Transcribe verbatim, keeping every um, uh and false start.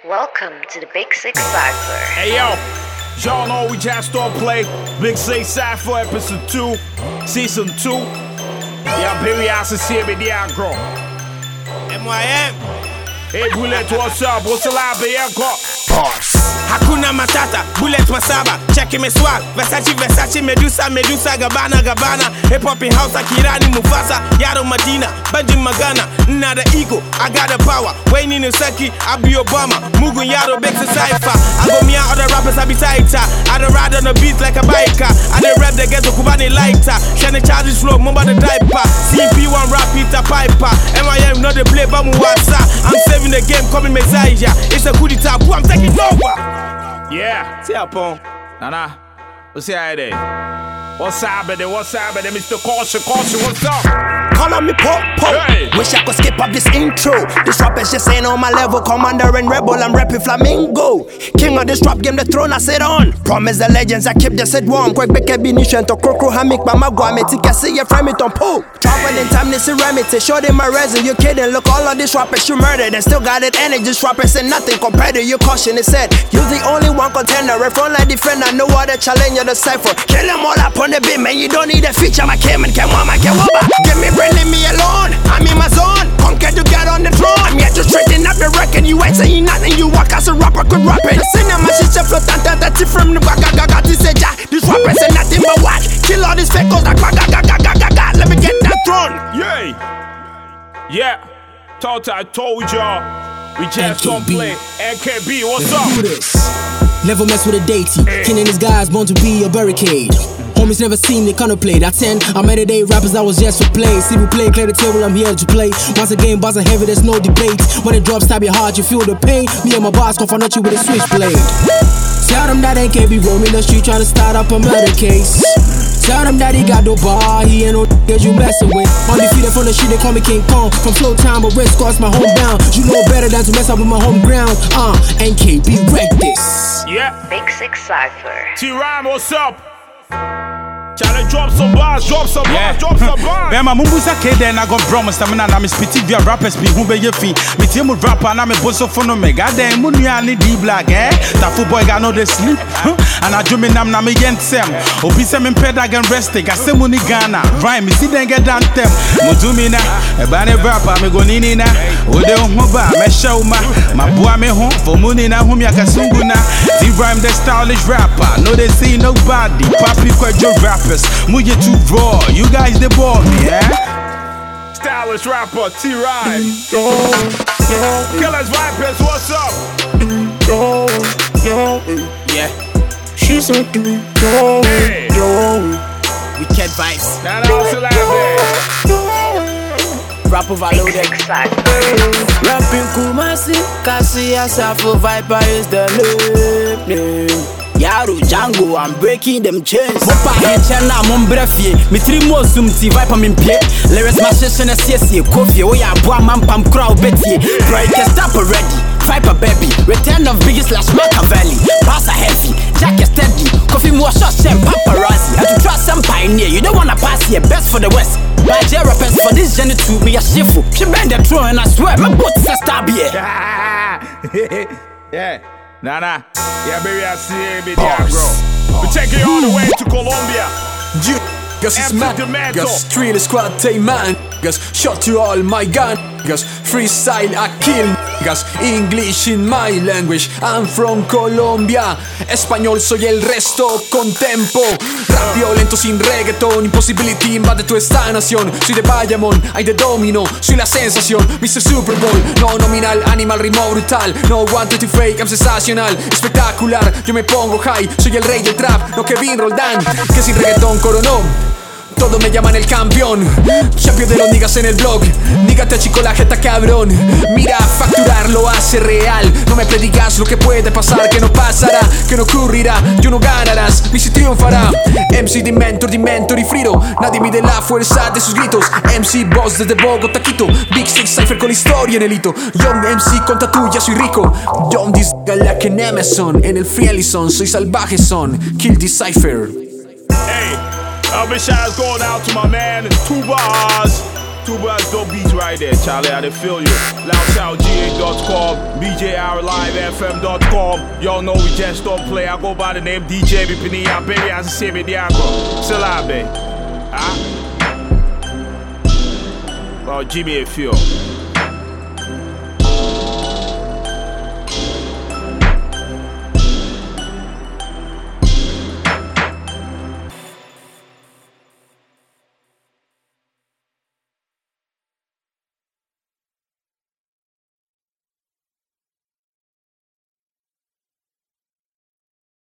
Welcome to the Big Six Cypher. Hey yo, y'all know we just don't play Big Six Cypher episode two, season two. Yeah, baby, I see me the agro. M Y M. Hey, Bullet, what's up? What's the lab? Yeah, go. Hakuna Matata, Bullet Masaba, checking me swag, Versace, Versace, Medusa, Medusa, Gabbana, Gabbana, hip hop in house, Kirani, Mufasa, Yaro Medina, Benjamin Magana, Nada ego, I got the power, Wayne Inosaki, I be Obama, Mugun Yaro, Big Cypher, I go me out other rappers, I be tighter, I don't ride on the beat like a biker, I don't rap the ghetto, Kubani lighter, Shani charges slow, Mumba the diaper, C P one rap, Peter Piper, M I M not the play, Bamu Wasa, I'm saving the game, coming Messiah, it's a goodie tap, I'm taking over. Yeah, see up on Nana, what's the idea? What's happening? What's happening? Mister Caution, Caution, what's up? Call on me Pop Pop. Hey. Wish I could skip up this intro. This rappers just ain't on my level. Commander and Rebel, I'm rapping Flamingo. King of this rap game, the throne I sit on. Promise the legends, I keep the set warm. Quick back a binition to Krokro Hamik, Mamagua, Metika, see your frame it on Poe. Traveling time, this is remedy. Show them my resume, you kidding. Look, all of these rappers you murdered and still got it. Energy, just rappers and nothing compared to your caution. It said, you the only one contender. If front line defender, no other challenger, the cipher. Kill them all up on the beat, man. You don't need a feature. My Cayman, can one, my can one. Give me brain, leave me alone. I'm in my zone. Conquer to get on the throne. I'm here to straighten up the record. You ain't saying nothing. You walk as a rapper, could rap it. The cinema, she's a floatante. That's it from the gaga gaga. This is ja. This rappers ain't nothing but what? Kill all these fakes like gaga gaga gaga gaga. Let me get that throne. Yay. Yeah. Thought I told y'all. We just don't play. N K B, what's up? Do this. Never mess with a deity. Hey. King and his guys born to be a barricade. Homies never seen me kind of play. At ten, I made a day rappers that was just for play. See me play, clear the table, I'm here to play. Once again, bars are heavy, there's no debate. When it drops, stab your heart, you feel the pain. Me and my boss confront you with a switchblade. Tell them that they can't be roaming the street trying to start up a murder case. Tell them that he got no bar, he ain't no niggas you messing with. Undefeated from the shit, they call me King Kong. From flow time, but West Coast my homebound. You know better than to mess up with my home ground. Uh, N K B, wreck this. Yeah. Big Six Cypher. T-Rhyme, what's up? Challenge, drop some bars, drop some Yeah. bars, drop some bars. Bema mumbusa kede na gon bro stamina na me spiti via rappers bi hu be ye fi. Me tie mu rapper na me boso for no me gaden mu nua ni D black eh. That footboy got no dey sleep. And I do me nam na me yentem. Obi se me peda gan rest ga se mu ni Ghana. Rhyme me see den get down them. Mu do me na e ba ne rapper me go nini na. O de ho ba me show ma. Ma boa me ho for money na hum ya kasungu na. The rhyme the stylish rapper. No they see nobody. Papi kwajo rapper. Muye too raw, you guys they bore me, eh? Stylish rapper, T-Rhyme. Killers Vipers, what's up? Yeah. She's a do yo, Hey. yo. Wicked vibes. Now that's also like that. Rap Big overloaded. Six Cypher. Rapping Kumasi, Kasi Asafo Viper is the name. Yaro, Django, I'm breaking them chains. Mopa henchen na mombrefie. Me three more zoom ti Viper min pie. Lyrics my session as yes ye coffee. Oh yeah, boy man pam crowd betty. Bro, you can stop already. Viper baby, return of biggest slash Machiavelli. Pass a heavy, Jack is steady. Coffee more shots and paparazzi. And to trust some pioneer, you don't wanna pass here. Best for the West. My J rappers for this journey to me a shifu. She bend the throne and I swear my boat is a stab here. Yeah. Nah, nah. Yeah, baby, I see it, baby, bro. We take it all the way to Colombia. Gus is Empty mad, the mantle. Gus Street Squad take man, Gus shot to all my gun, Gus freestyle I kill, Gus English in my language, I'm from Colombia, Español soy el resto con tempo, rap violento sin reggaeton, impossibility invade tu esta nación, soy de Bayamón, hay de domino, soy la sensación, mister Super Bowl, no nominal, animal, ritmo brutal, no wanted to fake, I'm sensacional, espectacular, yo me pongo high, soy el rey del trap, no Kevin Roldán, que sin reggaeton coronó. Todo me llaman el campeón, champion de los niggas en el blog. Nígate chico la jeta cabrón. Mira, facturar lo hace real. No me predicas lo que puede pasar, que no pasará, que no ocurrirá. Yo no ganarás, mi si triunfará. M C de mentor, de mentor y frito. Nadie mide la fuerza de sus gritos. M C boss desde Bogotá, Quito. Big Six Cypher con historia en el hito. Young M C con tatu, ya soy rico. Young this like an Amazon. En el Friendly Zone, soy salvaje son. Kill this Cypher. Hey, I'll be shout going out to my man in two bars. Two brothers, dope beats right there, Charlie. I done feel you. loud sound G A dot com, B J R Live F M dot com. Y'all know we just don't play. I go by the name D J Bipini. Baby, I say me Diago. Still out, baby. Ah? Well, Jimmy, a few.